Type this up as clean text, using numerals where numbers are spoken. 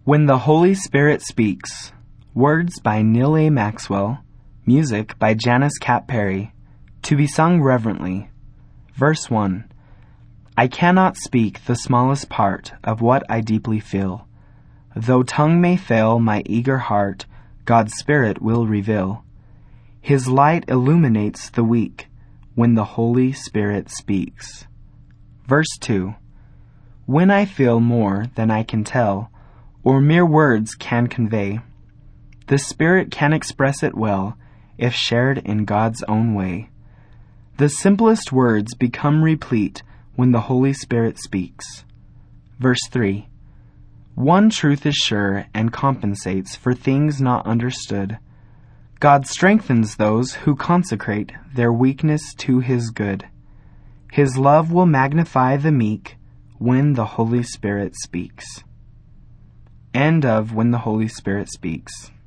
When the Holy Spirit Speaks. Words by Neil A. Maxwell. Music by Janice Cat Perry. To be sung reverently. Verse 1. I cannot speak the smallest part of what I deeply feel. Though tongue may fail my eager heart, God's Spirit will reveal. His light illuminates the weak when the Holy Spirit speaks. Verse 2. When I feel more than I can tell, or mere words can convey, the Spirit can express it well if shared in God's own way. The simplest words become replete when the Holy Spirit speaks. Verse 3. One truth is sure and compensates for things not understood. God strengthens those who consecrate their weakness to His good. His love will magnify the meek when the Holy Spirit speaks. End of When the Holy Spirit Speaks.